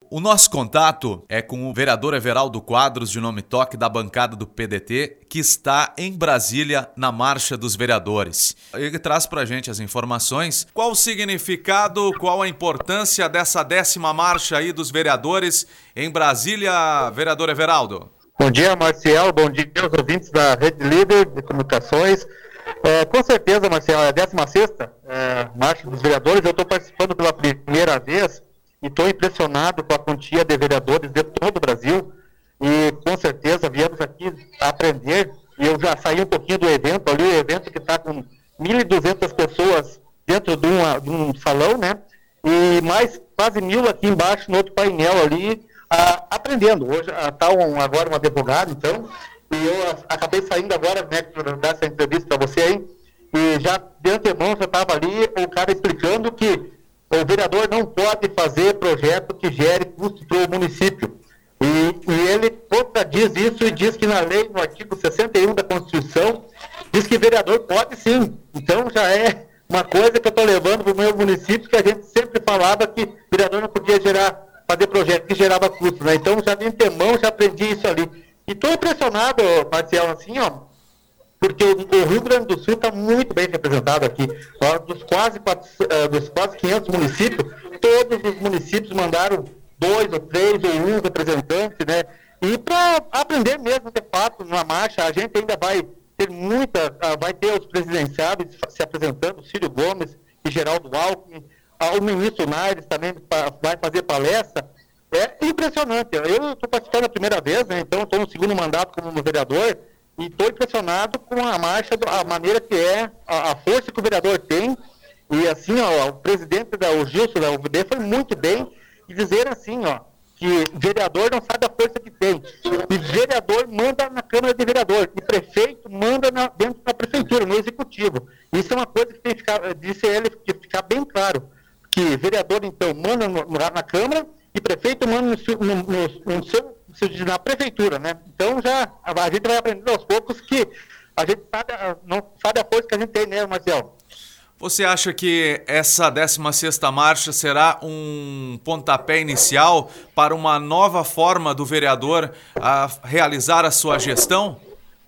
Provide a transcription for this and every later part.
O nosso contato é com o vereador Everaldo Quadros, de nome toque, da bancada do PDT, que está em Brasília na Marcha dos Vereadores. Ele traz pra gente as informações. Qual o significado, qual a importância dessa 10ª marcha aí dos vereadores em Brasília, vereador Everaldo? Bom dia, Marcial. Bom dia aos ouvintes da Rede Líder de Comunicações. Com certeza, Marcial, é a 16ª Marcha dos Vereadores. Eu estou participando pela primeira vez e estou impressionado com a quantia de vereadores de todo o Brasil. E com certeza viemos aqui aprender. E eu já saí um pouquinho do evento ali, o evento que está com 1.200 pessoas dentro de um salão, né? E mais quase 1.000 aqui embaixo no outro painel ali, aprendendo. Hoje está agora um advogado, então, e eu acabei saindo agora, né, para dar essa entrevista para você aí, e já de antemão já estava ali o cara explicando que o vereador não pode fazer projeto que gere custo para o município. E ele contradiz isso e diz que na lei, no artigo 61 da Constituição, diz que vereador pode sim. Então já é uma coisa que eu estou levando para o meu município, que a gente sempre falava que vereador não podia fazer projeto que gerava custo, né? Então já de antemão já aprendi isso ali. E estou impressionado, Marcial, assim, ó, porque o Rio Grande do Sul está muito bem representado aqui. Dos quase 500 municípios, todos os municípios mandaram 2 ou 3 ou 1 representante, né? E para aprender mesmo, de fato, na marcha, a gente ainda vai ter os presidenciáveis se apresentando, Ciro Gomes e Geraldo Alckmin, o ministro Naires também vai fazer palestra. É impressionante. Eu estou participando a primeira vez, né? Então estou no segundo mandato como vereador e estou impressionado com a marcha, a maneira que é, a força que o vereador tem. E assim, ó, o presidente o Gilson da UVD foi muito bem e dizer assim, ó, que vereador não sabe a força que tem. E vereador manda na Câmara de Vereador e prefeito manda dentro da prefeitura, no executivo. Isso é uma coisa que tem que ficar, disse ele, que ficar bem claro, que vereador então manda na Câmara e prefeito manda na prefeitura, né? Então já a gente vai aprendendo aos poucos que a gente não sabe a força que a gente tem, né, Marcelo? Você acha que essa 16ª marcha será um pontapé inicial para uma nova forma do vereador a realizar a sua gestão?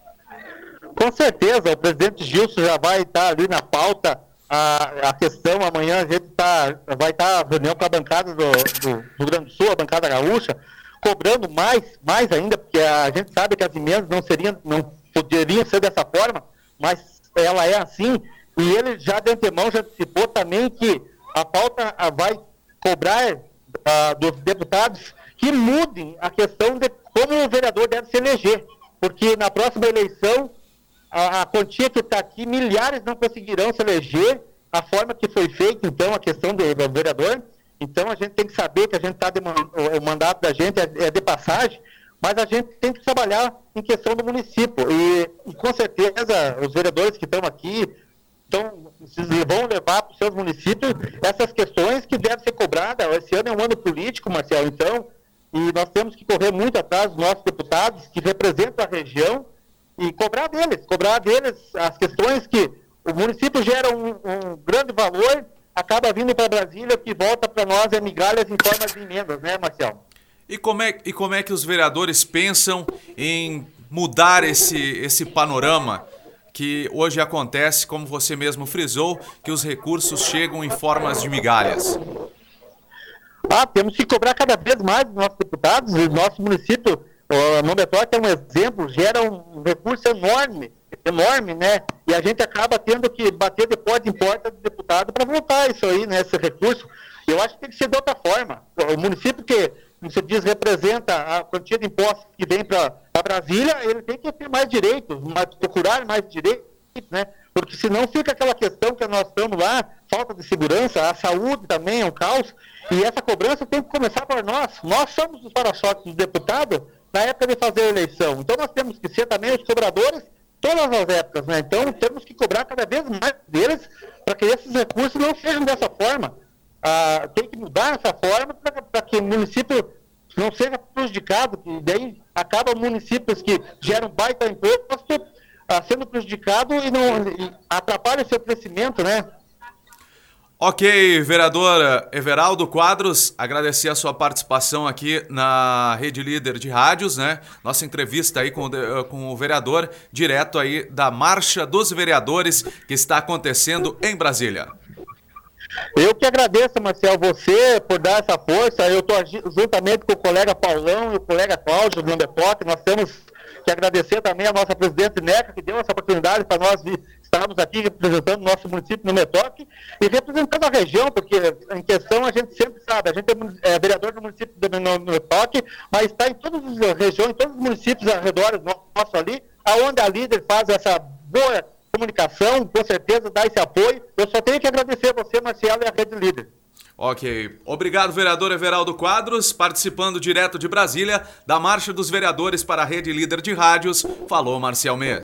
Com certeza, o presidente Gilson já vai estar ali na pauta. A questão, amanhã a gente vai estar reunião com a bancada do Rio Grande do Sul, a bancada gaúcha, cobrando mais ainda, porque a gente sabe que as emendas não poderiam ser dessa forma, mas ela é assim. E ele já de antemão já antecipou também que a pauta vai cobrar dos deputados que mudem a questão de como o vereador deve se eleger. Porque na próxima eleição, a quantia que está aqui, milhares não conseguirão se eleger, a forma que foi feita, então, a questão do vereador. Então, a gente tem que saber que a gente o mandato da gente é de passagem, mas a gente tem que trabalhar em questão do município. E com certeza, os vereadores que estão aqui, então, vão levar para os seus municípios essas questões que devem ser cobradas. Esse ano é um ano político, Marcelo, então, e nós temos que correr muito atrás dos nossos deputados que representam a região e cobrar deles as questões que o município gera um grande valor, acaba vindo para Brasília, que volta para nós é migalhas em forma de emendas, né, Marcelo? E como é que os vereadores pensam em mudar esse panorama que hoje acontece, como você mesmo frisou, que os recursos chegam em formas de migalhas? Temos que cobrar cada vez mais dos nossos deputados. O nosso município, o Mometório é um exemplo, gera um recurso enorme, né? E a gente acaba tendo que bater de porta em porta do deputado para voltar isso aí, né? Esse recurso. Eu acho que tem que ser de outra forma. O município que, como você diz, representa a quantia de impostos que vem para Brasília, ele tem que ter mais direitos, procurar mais direitos, né? Porque senão fica aquela questão que nós estamos lá, falta de segurança, a saúde também é um caos, e essa cobrança tem que começar por nós. Nós somos os para-choques dos deputados na época de fazer a eleição. Então nós temos que ser também os cobradores todas as épocas, né? Então temos que cobrar cada vez mais deles para que esses recursos não sejam dessa forma. Tem que mudar essa forma para que o município não seja prejudicado, e daí acabam municípios que geram baita imposto sendo prejudicado e atrapalha o seu crescimento, né? Ok, vereador Everaldo Quadros, agradecer a sua participação aqui na Rede Líder de Rádios, né? Nossa entrevista aí com o vereador, direto aí da Marcha dos Vereadores, que está acontecendo em Brasília. Eu que agradeço, Marcel, você por dar essa força. Eu estou juntamente com o colega Paulão e o colega Cláudio do Numetoc. Nós temos que agradecer também a nossa presidente Neca, que deu essa oportunidade para nós estarmos aqui representando o nosso município Numetoc e representando a região, porque em questão a gente sempre sabe, a gente é vereador do município de Numetoc, mas está em todas as regiões, em todos os municípios ao redor nosso ali, aonde a líder faz essa boa comunicação, com certeza dá esse apoio. Eu só tenho que agradecer a você, Marcelo, e a Rede Líder. Ok. Obrigado, vereador Everaldo Quadros, participando direto de Brasília da Marcha dos Vereadores para a Rede Líder de Rádios. Falou, Marcial Mês.